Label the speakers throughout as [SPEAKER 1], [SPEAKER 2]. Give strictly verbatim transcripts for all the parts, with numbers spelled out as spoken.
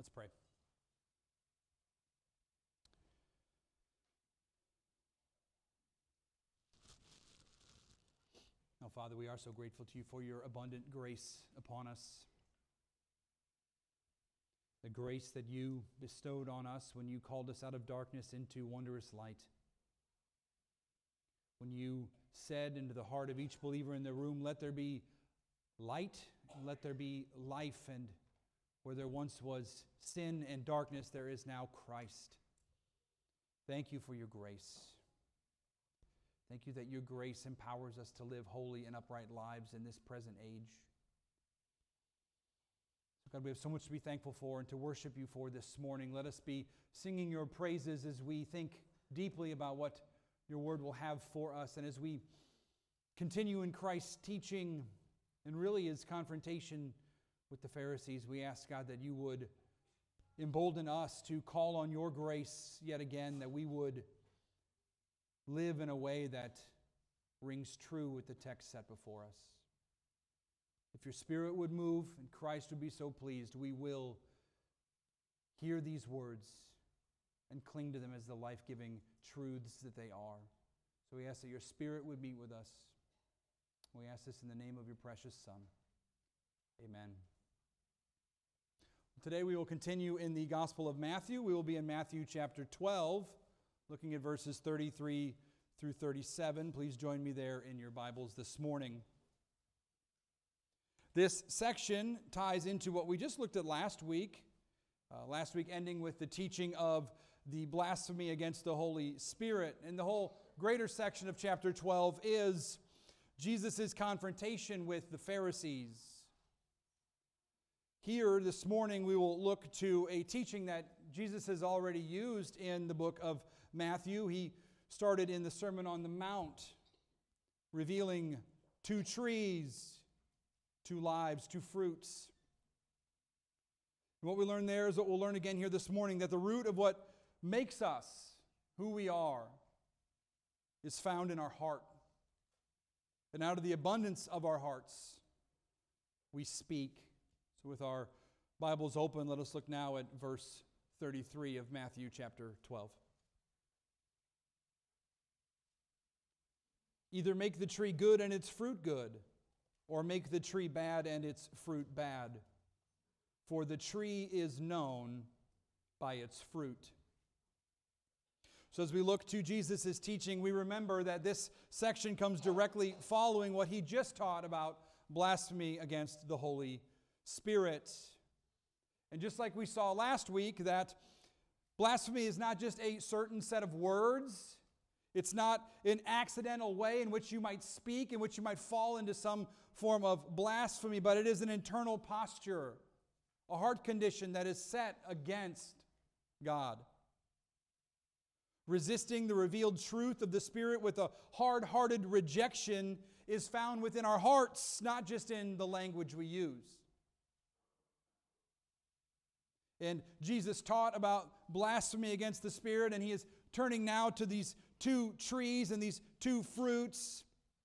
[SPEAKER 1] Let's pray. Now, Father, we are so grateful to you for your abundant grace upon us. The grace that you bestowed on us when you called us out of darkness into wondrous light. When you said into the heart of each believer in the room, let there be light, and let there be life, and where there once was sin and darkness, there is now Christ. Thank you for your grace. Thank you that your grace empowers us to live holy and upright lives in this present age. So God, we have so much to be thankful for and to worship you for this morning. Let us be singing your praises as we think deeply about what your word will have for us, and as we continue in Christ's teaching and really his confrontation with the Pharisees, we ask, God, that you would embolden us to call on your grace yet again, that we would live in a way that rings true with the text set before us. If your Spirit would move and Christ would be so pleased, we will hear these words and cling to them as the life-giving truths that they are. So we ask that your Spirit would meet with us. We ask this in the name of your precious Son. Amen. Today we will continue in the Gospel of Matthew. We will be in Matthew chapter twelve, looking at verses thirty-three through thirty-seven. Please join me there in your Bibles this morning. This section ties into what we just looked at last week. Uh, last week ending with the teaching of the blasphemy against the Holy Spirit. And the whole greater section of chapter twelve is Jesus' confrontation with the Pharisees. Here this morning we will look to a teaching that Jesus has already used in the book of Matthew. He started in the Sermon on the Mount, revealing two trees, two lives, two fruits. And what we learn there is what we'll learn again here this morning, that the root of what makes us who we are is found in our heart. And out of the abundance of our hearts, we speak. So with our Bibles open, let us look now at verse thirty-three of Matthew chapter twelve. Either make the tree good and its fruit good, or make the tree bad and its fruit bad. For the tree is known by its fruit. So as we look to Jesus' teaching, we remember that this section comes directly following what he just taught about blasphemy against the Holy Spirit. And just like we saw last week, that blasphemy is not just a certain set of words. It's not an accidental way in which you might speak, in which you might fall into some form of blasphemy, but it is an internal posture, a heart condition that is set against God. Resisting the revealed truth of the Spirit with a hard-hearted rejection is found within our hearts, not just in the language we use. And Jesus taught about blasphemy against the Spirit, and he is turning now to these two trees and these two fruits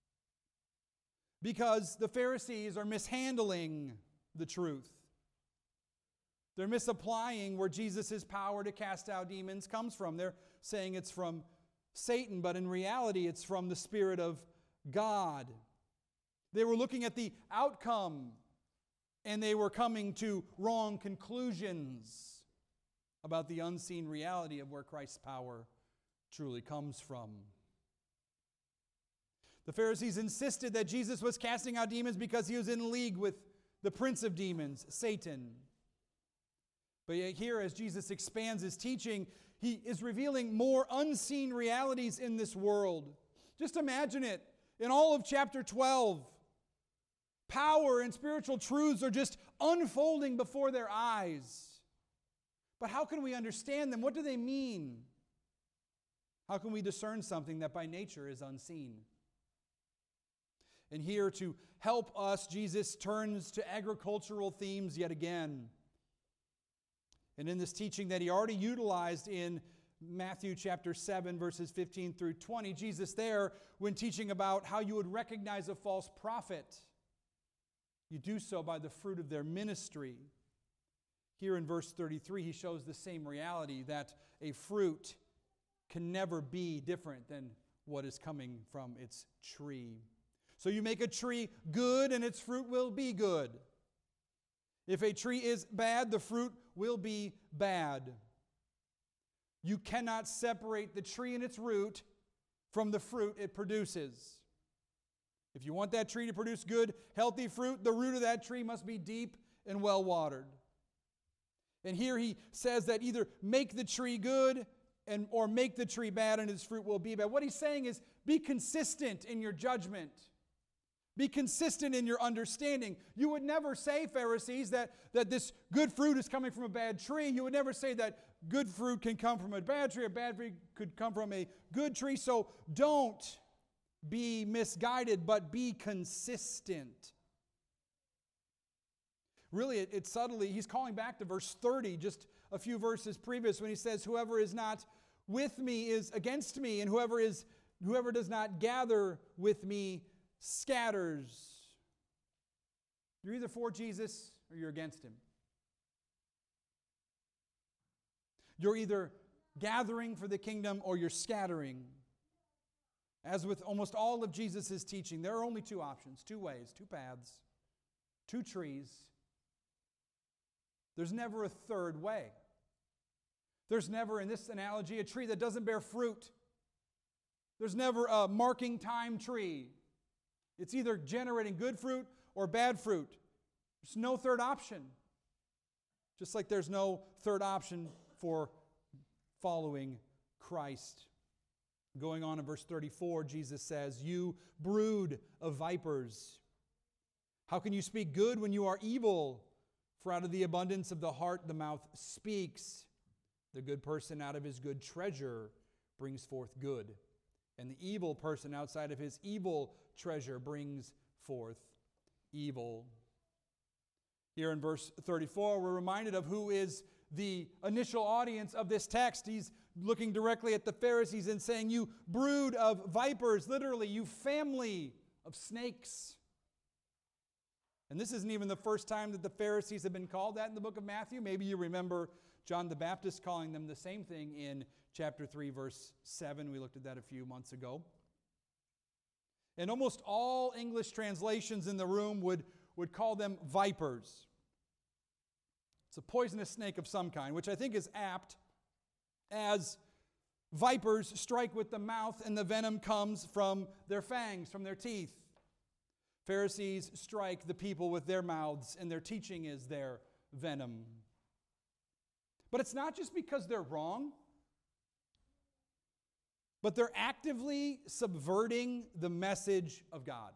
[SPEAKER 1] because the Pharisees are mishandling the truth. They're misapplying where Jesus' power to cast out demons comes from. They're saying it's from Satan, but in reality it's from the Spirit of God. They were looking at the outcome, and they were coming to wrong conclusions about the unseen reality of where Christ's power truly comes from. The Pharisees insisted that Jesus was casting out demons because he was in league with the prince of demons, Satan. But yet here, as Jesus expands his teaching, he is revealing more unseen realities in this world. Just imagine it. In all of chapter twelve, power and spiritual truths are just unfolding before their eyes. But how can we understand them? What do they mean? How can we discern something that by nature is unseen? And here to help us, Jesus turns to agricultural themes yet again. And in this teaching that he already utilized in Matthew chapter seven, verses fifteen through twenty, Jesus there, when teaching about how you would recognize a false prophet, you do so by the fruit of their ministry. Here in verse thirty-three, he shows the same reality, that a fruit can never be different than what is coming from its tree. So you make a tree good, and its fruit will be good. If a tree is bad, the fruit will be bad. You cannot separate the tree and its root from the fruit it produces. If you want that tree to produce good, healthy fruit, the root of that tree must be deep and well watered. And here he says that either make the tree good and or make the tree bad, and its fruit will be bad. What he's saying is, be consistent in your judgment. Be consistent in your understanding. You would never say, Pharisees, that, that this good fruit is coming from a bad tree. You would never say that good fruit can come from a bad tree, or bad fruit could come from a good tree. So don't be misguided, but be consistent. Really, it, it subtly, he's calling back to verse thirty, just a few verses previous, when he says, whoever is not with me is against me, and whoever is whoever does not gather with me scatters. You're either for Jesus or you're against him. You're either gathering for the kingdom or you're scattering. As with almost all of Jesus' teaching, there are only two options, two ways, two paths, two trees. There's never a third way. There's never, in this analogy, a tree that doesn't bear fruit. There's never a marking time tree. It's either generating good fruit or bad fruit. There's no third option. Just like there's no third option for following Christ. Going on in verse thirty-four, Jesus says, you brood of vipers, how can you speak good when you are evil? For out of the abundance of the heart the mouth speaks. The good person out of his good treasure brings forth good, and the evil person outside of his evil treasure brings forth evil. Here in verse thirty-four, we're reminded of who is the initial audience of this text. He's looking directly at the Pharisees and saying, you brood of vipers, literally, you family of snakes. And this isn't even the first time that the Pharisees have been called that in the book of Matthew. Maybe you remember John the Baptist calling them the same thing in chapter three, verse seven. We looked at that a few months ago. And almost all English translations in the room would, would call them vipers. It's a poisonous snake of some kind, which I think is apt, as vipers strike with the mouth and the venom comes from their fangs, from their teeth. Pharisees strike the people with their mouths, and their teaching is their venom. But it's not just because they're wrong, but they're actively subverting the message of God,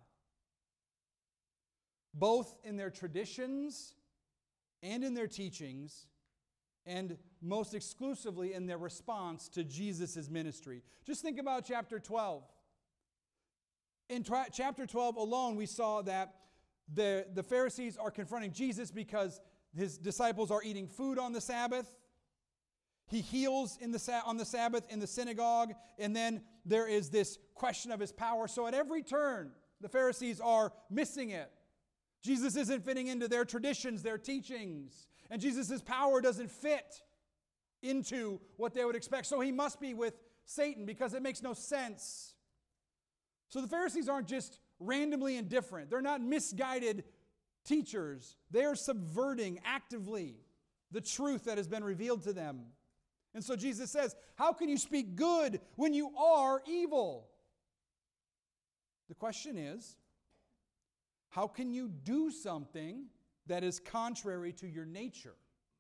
[SPEAKER 1] both in their traditions and in their teachings, and most exclusively in their response to Jesus' ministry. Just think about chapter twelve. In tra- chapter twelve alone, we saw that the, the Pharisees are confronting Jesus because his disciples are eating food on the Sabbath. He heals in the sa- on the Sabbath in the synagogue, and then there is this question of his power. So at every turn, the Pharisees are missing it. Jesus isn't fitting into their traditions, their teachings, and Jesus' power doesn't fit into what they would expect. So he must be with Satan because it makes no sense. So the Pharisees aren't just randomly indifferent. They're not misguided teachers. They are subverting actively the truth that has been revealed to them. And so Jesus says, how can you speak good when you are evil? The question is, how can you do something that is contrary to your nature?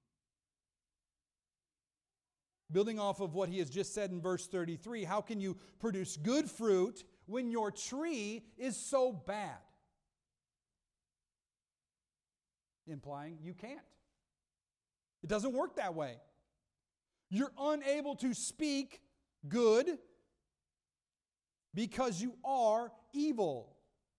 [SPEAKER 1] Building off of what he has just said in verse thirty-three, how can you produce good fruit when your tree is so bad? Implying you can't. It doesn't work that way. You're unable to speak good because you are evil.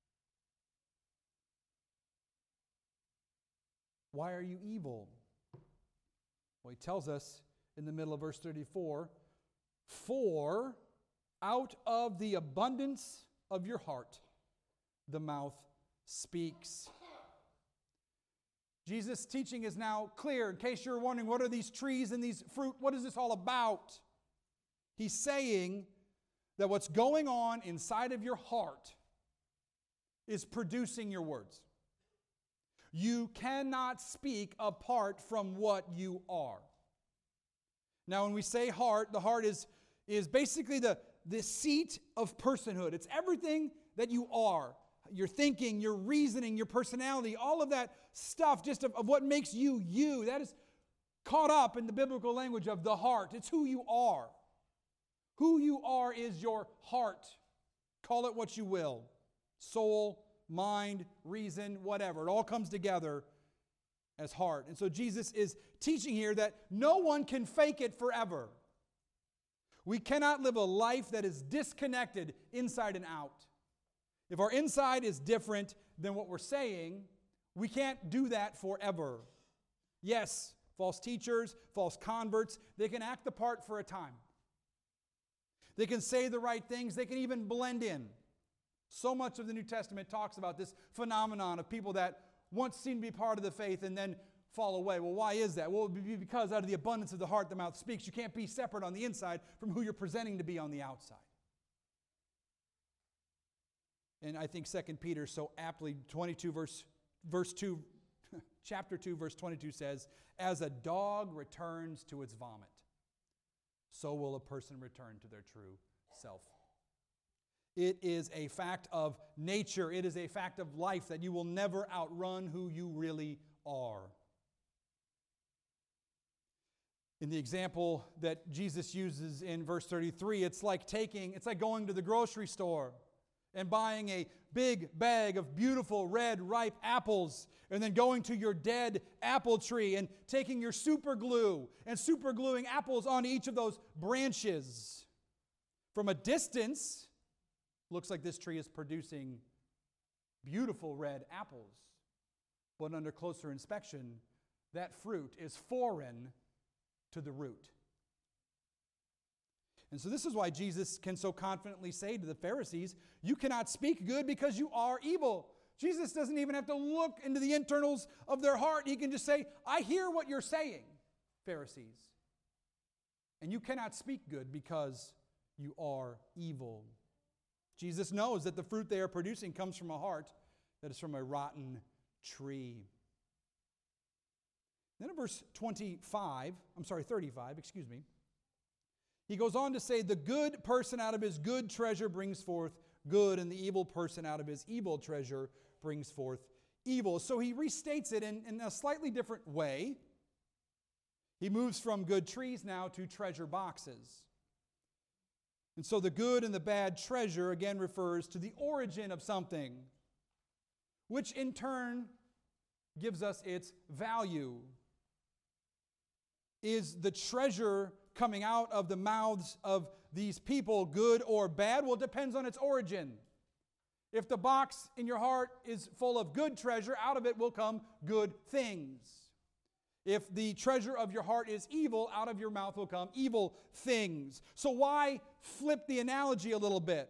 [SPEAKER 1] Why are you evil? Well, he tells us in the middle of verse thirty-four, for out of the abundance of your heart, the mouth speaks. Jesus' teaching is now clear. In case you're wondering, what are these trees and these fruit? What is this all about? He's saying that what's going on inside of your heart is producing your words. You cannot speak apart from what you are. Now, when we say heart, the heart is, is basically the, the seat of personhood. It's everything that you are. Your thinking, your reasoning, your personality, all of that stuff just of, of what makes you you. That is caught up in the biblical language of the heart. It's who you are. Who you are is your heart. Call it what you will. Soul, mind, reason, whatever. It all comes together as heart. And so Jesus is teaching here that no one can fake it forever. We cannot live a life that is disconnected inside and out. If our inside is different than what we're saying, we can't do that forever. Yes, false teachers, false converts, they can act the part for a time. They can say the right things. They can even blend in. So much of the New Testament talks about this phenomenon of people that once seem to be part of the faith and then fall away. Well, why is that? Well, it would be because out of the abundance of the heart, the mouth speaks. You can't be separate on the inside from who you're presenting to be on the outside. And I think Second Peter so aptly, twenty-two verse, verse two, chapter two, verse twenty-two says, as a dog returns to its vomit, so will a person return to their true self. It is a fact of nature. It is a fact of life that you will never outrun who you really are. In the example that Jesus uses in verse thirty-three, it's like taking, it's like going to the grocery store and buying a big bag of beautiful red ripe apples and then going to your dead apple tree and taking your super glue and super gluing apples onto each of those branches. From a distance, looks like this tree is producing beautiful red apples. But under closer inspection, that fruit is foreign to the root. And so this is why Jesus can so confidently say to the Pharisees, you cannot speak good because you are evil. Jesus doesn't even have to look into the internals of their heart. He can just say, I hear what you're saying, Pharisees. And you cannot speak good because you are evil. Jesus knows that the fruit they are producing comes from a heart that is from a rotten tree. Then in verse twenty-five, I'm sorry, thirty-five, excuse me, he goes on to say, the good person out of his good treasure brings forth good, and the evil person out of his evil treasure brings forth evil. So he restates it in, in a slightly different way. He moves from good trees now to treasure boxes. And so the good and the bad treasure again refers to the origin of something, which in turn gives us its value. Is the treasure coming out of the mouths of these people good or bad? Well, it depends on its origin. If the box in your heart is full of good treasure, out of it will come good things. If the treasure of your heart is evil, out of your mouth will come evil things. So why flip the analogy a little bit?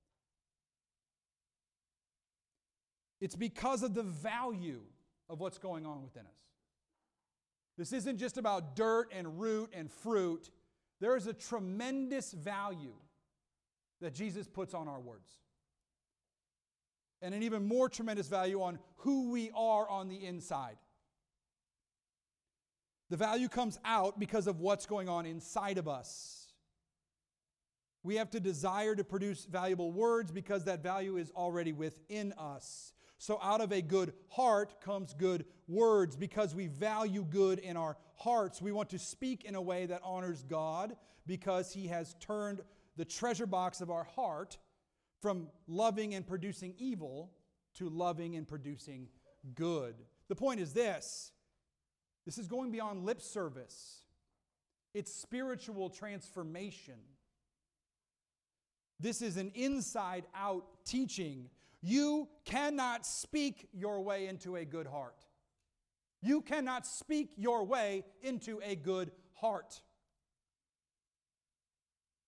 [SPEAKER 1] It's because of the value of what's going on within us. This isn't just about dirt and root and fruit. There is a tremendous value that Jesus puts on our words. And an even more tremendous value on who we are on the inside. The value comes out because of what's going on inside of us. We have to desire to produce valuable words because that value is already within us. So out of a good heart comes good words because we value good in our hearts. We want to speak in a way that honors God because He has turned the treasure box of our heart from loving and producing evil to loving and producing good. The point is this. This is going beyond lip service. It's spiritual transformation. This is an inside-out teaching. You cannot speak your way into a good heart. You cannot speak your way into a good heart.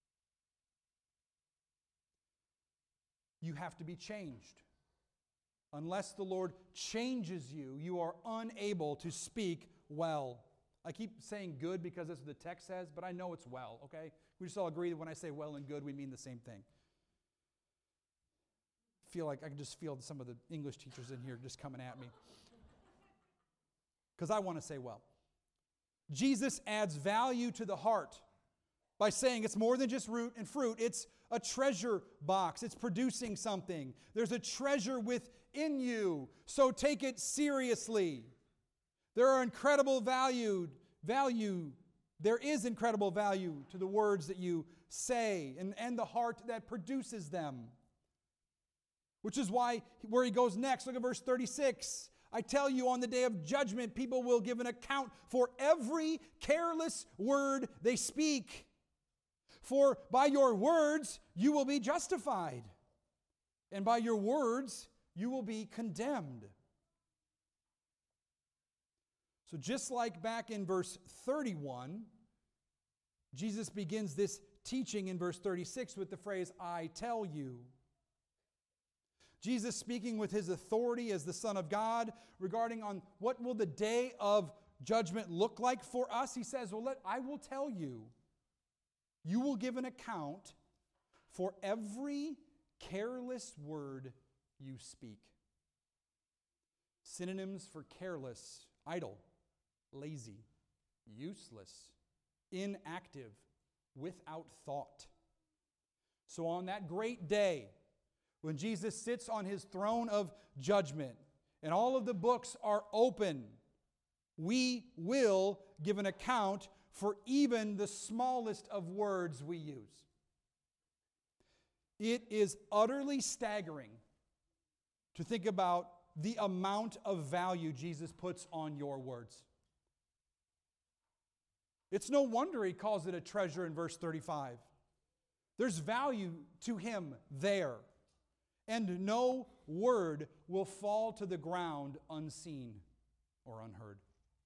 [SPEAKER 1] You have to be changed. Unless the Lord changes you, you are unable to speak well. I keep saying good because that's what the text says, but I know it's well, okay? We just all agree that when I say well and good, we mean the same thing. I feel like I can just feel some of the English teachers in here just coming at me. Because I want to say well. Jesus adds value to the heart by saying it's more than just root and fruit. It's a treasure box. It's producing something. There's a treasure within you, so take it seriously. There are incredible value, value. There is incredible value to the words that you say and, and the heart that produces them. Which is why where he goes next, look at verse thirty-six. I tell you, on the day of judgment, people will give an account for every careless word they speak. For by your words you will be justified, and by your words you will be condemned. So just like back in verse thirty-one, Jesus begins this teaching in verse thirty-six with the phrase, I tell you. Jesus speaking with his authority as the Son of God regarding on what will the day of judgment look like for us. He says, well, let, I will tell you. You will give an account for every careless word you speak. Synonyms for careless: idle, lazy, useless, inactive, without thought. So on that great day, when Jesus sits on his throne of judgment and all of the books are open, we will give an account for even the smallest of words we use. It is utterly staggering to think about the amount of value Jesus puts on your words. It's no wonder he calls it a treasure in verse thirty-five. There's value to him there. And no word will fall to the ground unseen or unheard.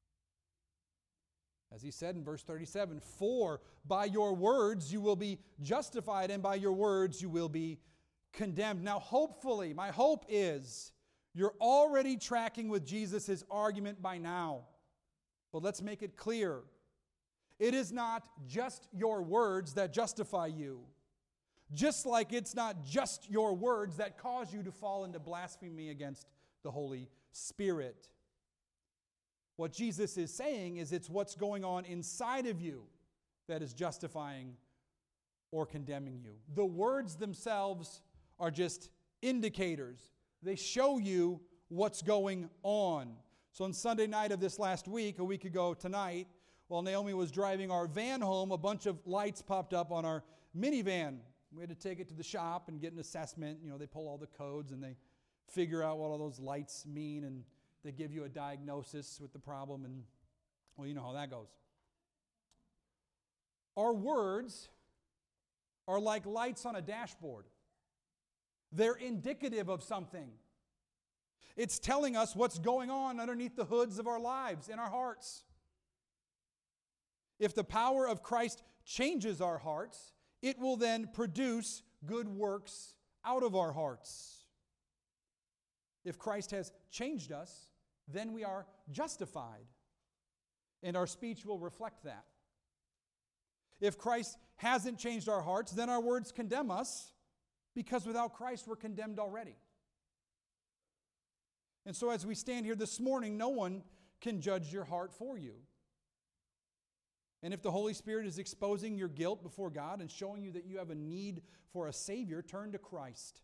[SPEAKER 1] As he said in verse thirty-seven, for by your words you will be justified, and by your words you will be condemned. Now, hopefully, my hope is you're already tracking with Jesus' argument by now. But let's make it clear. It is not just your words that justify you. Just like it's not just your words that cause you to fall into blasphemy against the Holy Spirit. What Jesus is saying is it's what's going on inside of you that is justifying or condemning you. The words themselves are just indicators. They show you what's going on. So on Sunday night of this last week, a week ago tonight, while Naomi was driving our van home, a bunch of lights popped up on our minivan. We had to take it to the shop and get an assessment. You know, they pull all the codes and they figure out what all those lights mean, and they give you a diagnosis with the problem, and, well, you know how that goes. Our words are like lights on a dashboard. They're indicative of something. It's telling us what's going on underneath the hoods of our lives, in our hearts. If the power of Christ changes our hearts, it will then produce good works out of our hearts. If Christ has changed us, then we are justified, and our speech will reflect that. If Christ hasn't changed our hearts, then our words condemn us, because without Christ we're condemned already. And so as we stand here this morning, no one can judge your heart for you. And if the Holy Spirit is exposing your guilt before God and showing you that you have a need for a Savior, turn to Christ.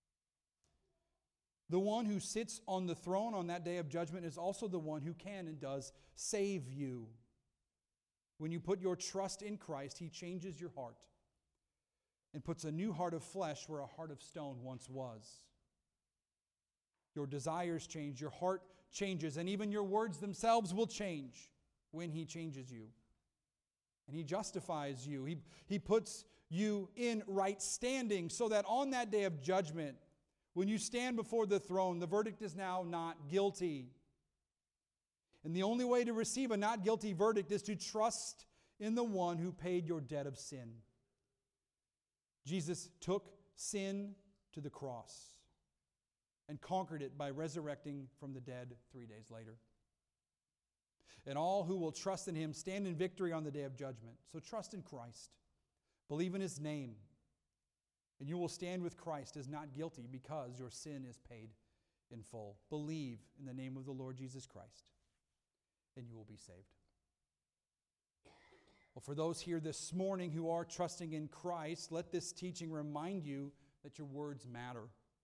[SPEAKER 1] The one who sits on the throne on that day of judgment is also the one who can and does save you. When you put your trust in Christ, He changes your heart and puts a new heart of flesh where a heart of stone once was. Your desires change, your heart changes, and even your words themselves will change when He changes you. And He justifies you. He, he puts you in right standing so that on that day of judgment, when you stand before the throne, the verdict is now not guilty. And the only way to receive a not guilty verdict is to trust in the one who paid your debt of sin. Jesus took sin to the cross. and conquered it by resurrecting from the dead three days later. And all who will trust in him stand in victory on the day of judgment. So trust in Christ. Believe in his name. And you will stand with Christ as not guilty because your sin is paid in full. Believe in the name of the Lord Jesus Christ, and you will be saved. Well, for those here this morning who are trusting in Christ, let this teaching remind you that your words matter.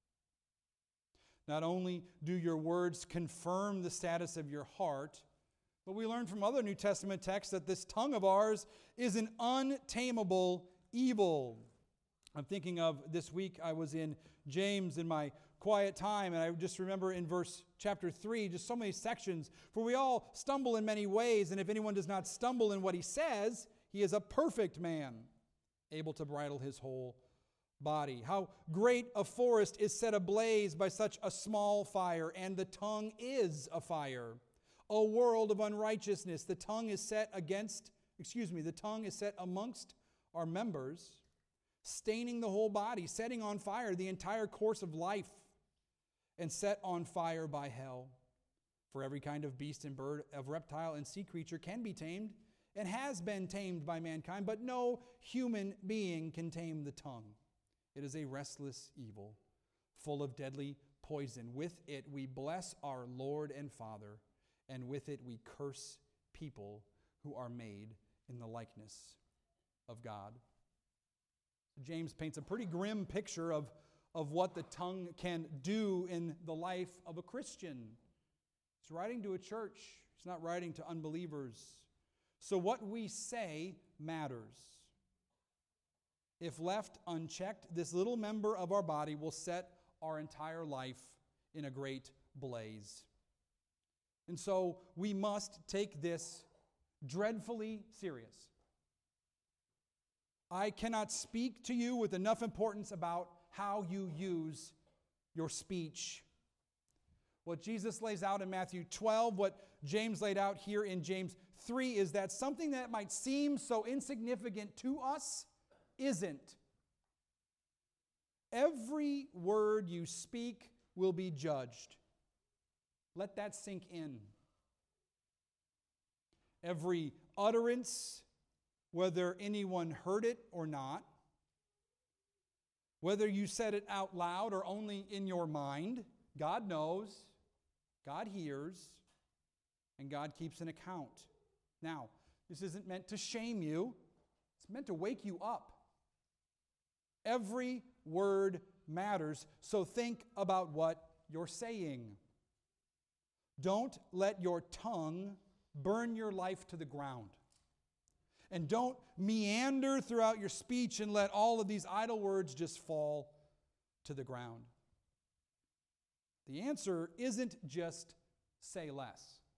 [SPEAKER 1] Not only do your words confirm the status of your heart, but we learn from other New Testament texts that this tongue of ours is an untamable evil. I'm thinking of this week I was in James in my quiet time, and I just remember in verse chapter three, just so many sections. For we all stumble in many ways, and if anyone does not stumble in what he says, he is a perfect man, able to bridle his whole body. How great a forest is set ablaze by such a small fire, and the tongue is a fire. A world of unrighteousness. The tongue is set against, excuse me, the tongue is set amongst our members, staining the whole body, setting on fire the entire course of life, and set on fire by hell. For every kind of beast and bird, of reptile and sea creature can be tamed, and has been tamed by mankind, but no human being can tame the tongue. It is a restless evil, full of deadly poison. With it we bless our Lord and Father, and with it we curse people who are made in the likeness of God. James paints a pretty grim picture of, of what the tongue can do in the life of a Christian. He's writing to a church. He's not writing to unbelievers. So what we say matters. If left unchecked, this little member of our body will set our entire life in a great blaze. And so we must take this dreadfully serious. I cannot speak to you with enough importance about how you use your speech. What Jesus lays out in Matthew twelve, what James laid out here in James three, is that something that might seem so insignificant to us isn't. Every word you speak will be judged. Let that sink in. Every utterance, whether anyone heard it or not, whether you said it out loud or only in your mind, God knows, God hears, and God keeps an account. Now, this isn't meant to shame you. It's meant to wake you up. Every word matters, so think about what you're saying. Don't let your tongue burn your life to the ground. And don't meander throughout your speech and let all of these idle words just fall to the ground. The answer isn't just say less.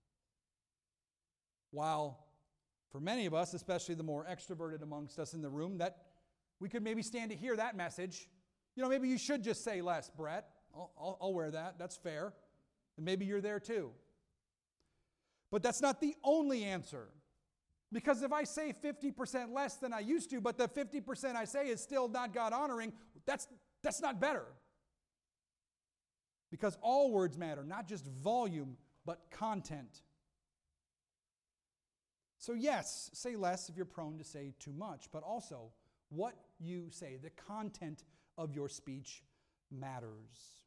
[SPEAKER 1] While for many of us, especially the more extroverted amongst us in the room, that we could maybe stand to hear that message. You know, maybe you should just say less, Brett. I'll, I'll, I'll wear that. That's fair. And maybe you're there too. But that's not the only answer. Because if I say fifty percent less than I used to, but the fifty percent I say is still not God-honoring, that's, that's not better. Because all words matter, not just volume, but content. So yes, say less if you're prone to say too much, but also what you say, the content of your speech matters.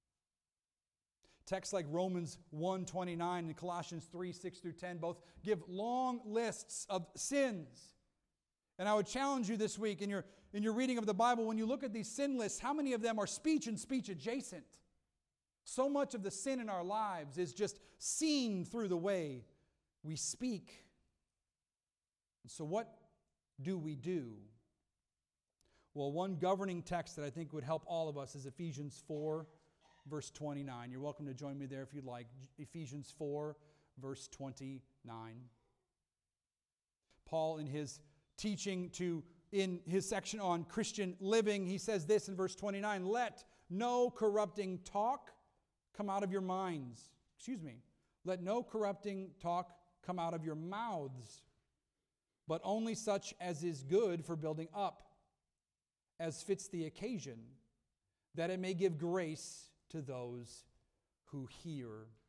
[SPEAKER 1] Texts like Romans one twenty-nine and Colossians three six through ten both give long lists of sins. And I would challenge you this week in your, in your reading of the Bible, when you look at these sin lists, how many of them are speech and speech adjacent? So much of the sin in our lives is just seen through the way we speak. And so what do we do? Well, one governing text that I think would help all of us is Ephesians four, verse twenty-nine. You're welcome to join me there if you'd like. Ephesians four, verse twenty-nine. Paul, in his teaching to, in his section on Christian living, he says this in verse twenty-nine, "Let no corrupting talk come out of your minds." Excuse me. "Let no corrupting talk come out of your mouths, but only such as is good for building up, as fits the occasion, that it may give grace to those who hear.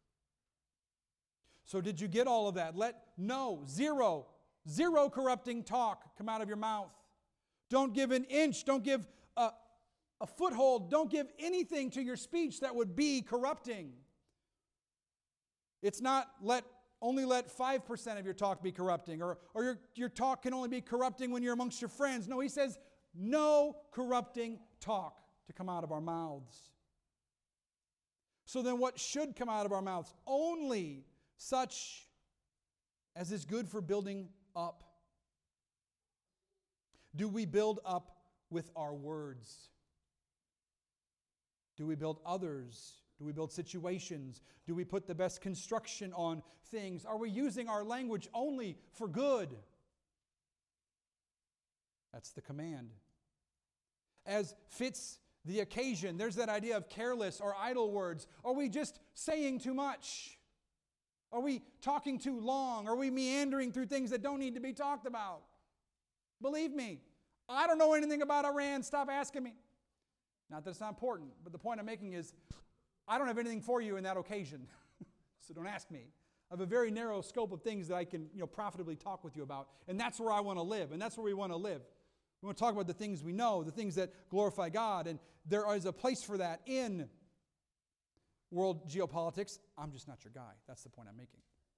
[SPEAKER 1] So did you get all of that? Let no, zero, zero corrupting talk come out of your mouth. Don't give an inch. Don't give a, a foothold. Don't give anything to your speech that would be corrupting. It's not let only let five percent of your talk be corrupting, or, or your, your talk can only be corrupting when you're amongst your friends. No, he says no corrupting talk to come out of our mouths. So then what should come out of our mouths? Only such as is good for building up. Do we build up with our words? Do we build others? Do we build situations? Do we put the best construction on things? Are we using our language only for good? That's the command. As fits the occasion, there's that idea of careless or idle words. Are we just saying too much? Are we talking too long? Are we meandering through things that don't need to be talked about? Believe me, I don't know anything about Iran. Stop asking me. Not that it's not important, but the point I'm making is I don't have anything for you in that occasion. So don't ask me. I have a very narrow scope of things that I can, you know, profitably talk with you about. And that's where I want to live. And that's where we want to live. We want to talk about the things we know, the things that glorify God. And there is a place for that in world geopolitics. I'm just not your guy. That's the point I'm making.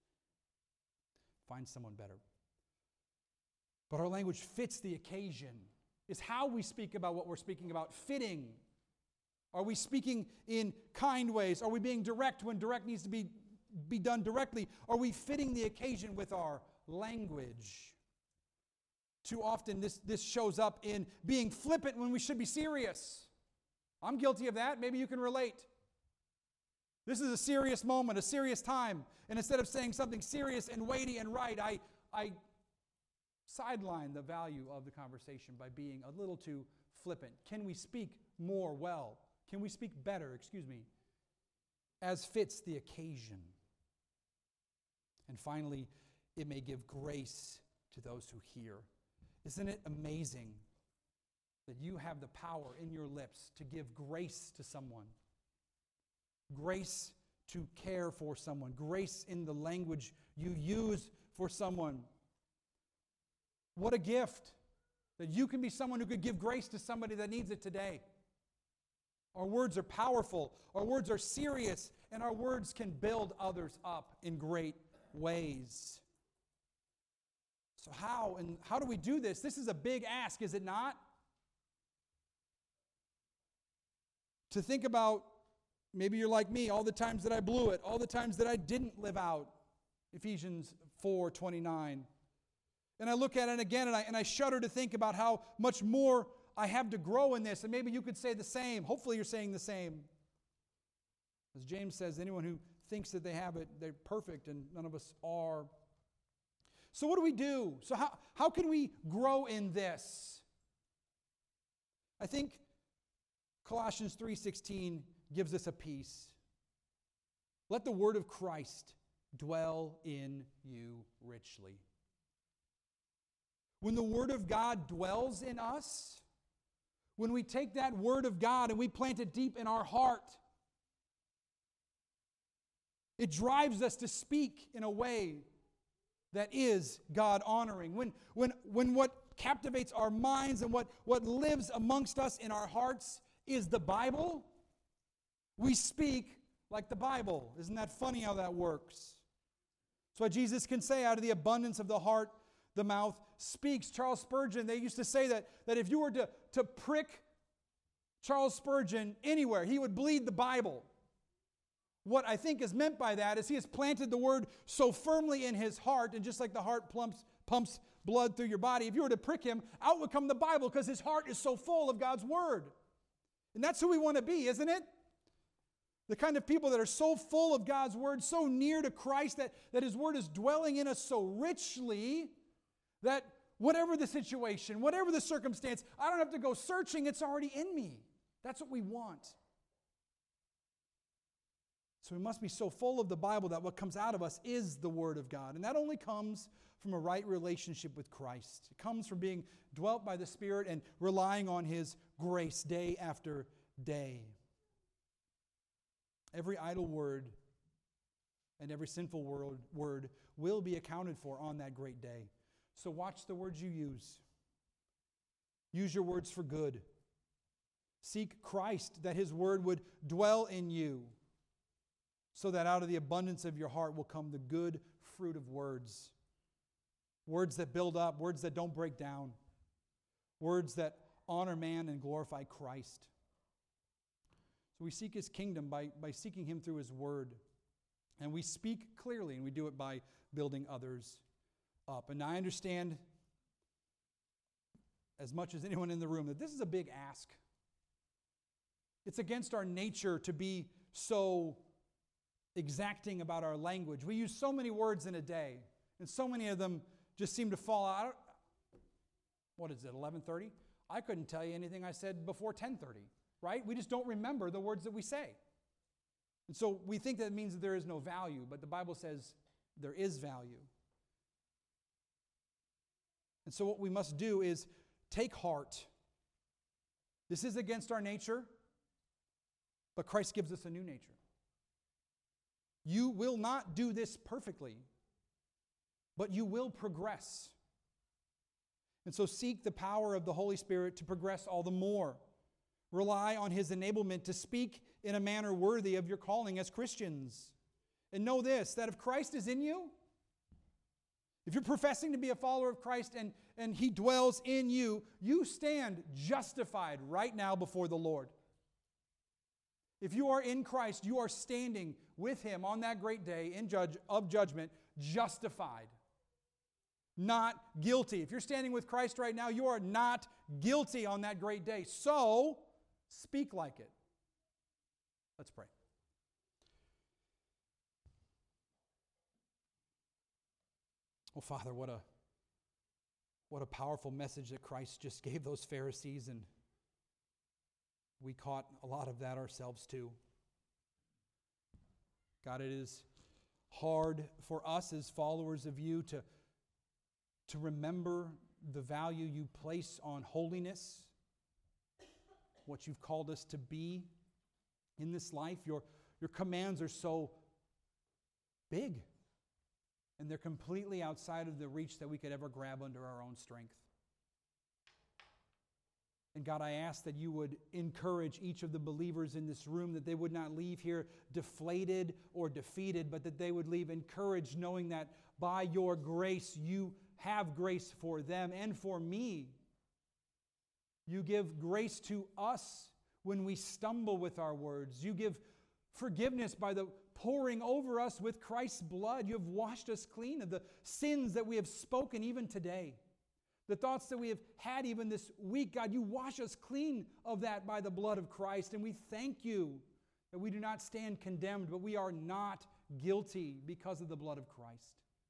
[SPEAKER 1] Find someone better. But our language fits the occasion. Is how we speak about what we're speaking about fitting? Are we speaking in kind ways? Are we being direct when direct needs to be, be done directly? Are we fitting the occasion with our language? Too often this, this shows up in being flippant when we should be serious. I'm guilty of that. Maybe you can relate. This is a serious moment, a serious time. And instead of saying something serious and weighty and right, I, I sideline the value of the conversation by being a little too flippant. Can we speak more well? Can we speak better, excuse me, as fits the occasion? And finally, it may give grace to those who hear. Isn't it amazing that you have the power in your lips to give grace to someone? Grace to care for someone. Grace in the language you use for someone. What a gift that you can be someone who could give grace to somebody that needs it today. Our words are powerful, our words are serious, and our words can build others up in great ways. So how and how do we do this? This is a big ask, is it not? To think about, maybe you're like me, all the times that I blew it, all the times that I didn't live out Ephesians four twenty-nine. And I look at it again and I, and I shudder to think about how much more I have to grow in this. And maybe you could say the same. Hopefully you're saying the same. As James says, anyone who thinks that they have it, they're perfect, and none of us are. So what do we do? So how, how can we grow in this? I think Colossians three sixteen gives us a piece. Let the word of Christ dwell in you richly. When the word of God dwells in us, when we take that word of God and we plant it deep in our heart, it drives us to speak in a way that is God-honoring. When, when, when what captivates our minds and what, what lives amongst us in our hearts is the Bible, we speak like the Bible. Isn't that funny how that works? That's why Jesus can say, out of the abundance of the heart, the mouth speaks. Charles Spurgeon, they used to say that, that if you were to, to prick Charles Spurgeon anywhere, he would bleed the Bible. What I think is meant by that is he has planted the word so firmly in his heart, and just like the heart pumps, pumps blood through your body, if you were to prick him, out would come the Bible because his heart is so full of God's word. And that's who we want to be, isn't it? The kind of people that are so full of God's word, so near to Christ, that, that his word is dwelling in us so richly that whatever the situation, whatever the circumstance, I don't have to go searching, it's already in me. That's what we want. So we must be so full of the Bible that what comes out of us is the Word of God. And that only comes from a right relationship with Christ. It comes from being dwelt by the Spirit and relying on His grace day after day. Every idle word and every sinful word, word will be accounted for on that great day. So watch the words you use. Use your words for good. Seek Christ, that His word would dwell in you, so that out of the abundance of your heart will come the good fruit of words. Words that build up, words that don't break down, words that honor man and glorify Christ. So we seek His kingdom by, by seeking Him through His word. And we speak clearly, and we do it by building others up. And I understand, as much as anyone in the room, that this is a big ask. It's against our nature to be so exacting about our language. We use so many words in a day, and so many of them just seem to fall out. What is it, eleven thirty? I couldn't tell you anything I said before ten thirty, right? We just don't remember the words that we say. And so we think that means that there is no value, but the Bible says there is value. And so what we must do is take heart. This is against our nature, but Christ gives us a new nature. You will not do this perfectly, but you will progress. And so seek the power of the Holy Spirit to progress all the more. Rely on His enablement to speak in a manner worthy of your calling as Christians. And know this, that if Christ is in you, if you're professing to be a follower of Christ and, and He dwells in you, you stand justified right now before the Lord. If you are in Christ, you are standing with Him on that great day in judge, of judgment, justified, not guilty. If you're standing with Christ right now, you are not guilty on that great day. So, speak like it. Let's pray. Oh, Father, what a, what a powerful message that Christ just gave those Pharisees, and we caught a lot of that ourselves too. God, it is hard for us as followers of You to, to remember the value You place on holiness, what You've called us to be in this life. Your, your commands are so big, and they're completely outside of the reach that we could ever grab under our own strength. And God, I ask that You would encourage each of the believers in this room, that they would not leave here deflated or defeated, but that they would leave encouraged, knowing that by Your grace, You have grace for them and for me. You give grace to us when we stumble with our words. You give forgiveness by the pouring over us with Christ's blood. You have washed us clean of the sins that we have spoken even today. The thoughts that we have had even this week, God, You wash us clean of that by the blood of Christ. And we thank You that we do not stand condemned, but we are not guilty because of the blood of Christ.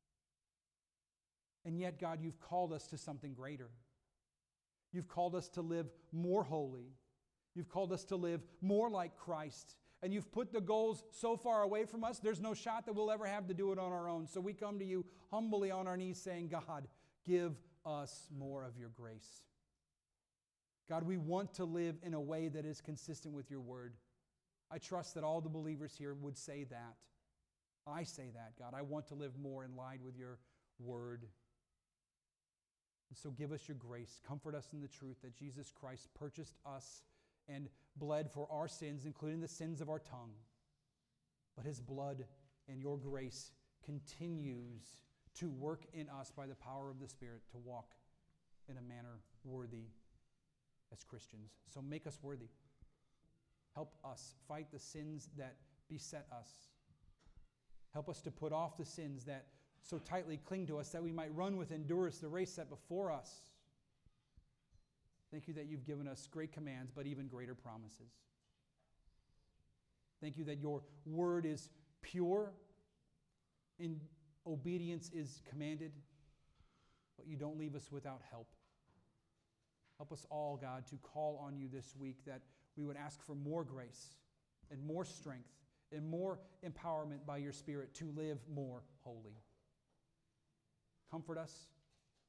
[SPEAKER 1] And yet, God, You've called us to something greater. You've called us to live more holy. You've called us to live more like Christ. And You've put the goals so far away from us, there's no shot that we'll ever have to do it on our own. So we come to You humbly on our knees saying, God, give us more of Your grace. God, we want to live in a way that is consistent with Your word. I trust that all the believers here would say that. I say that, God. I want to live more in line with Your word. And so give us Your grace. Comfort us in the truth that Jesus Christ purchased us and bled for our sins, including the sins of our tongue. But His blood and Your grace continues to work in us by the power of the Spirit to walk in a manner worthy as Christians. So make us worthy. Help us fight the sins that beset us. Help us to put off the sins that so tightly cling to us, that we might run with endurance the race set before us. Thank You that You've given us great commands, but even greater promises. Thank You that Your word is pure, and obedience is commanded, but You don't leave us without help. Help us all, God, to call on You this week, that we would ask for more grace and more strength and more empowerment by Your Spirit to live more holy. Comfort us,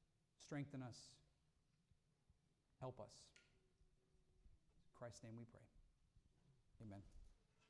[SPEAKER 1] strengthen us, help us. In Christ's name we pray.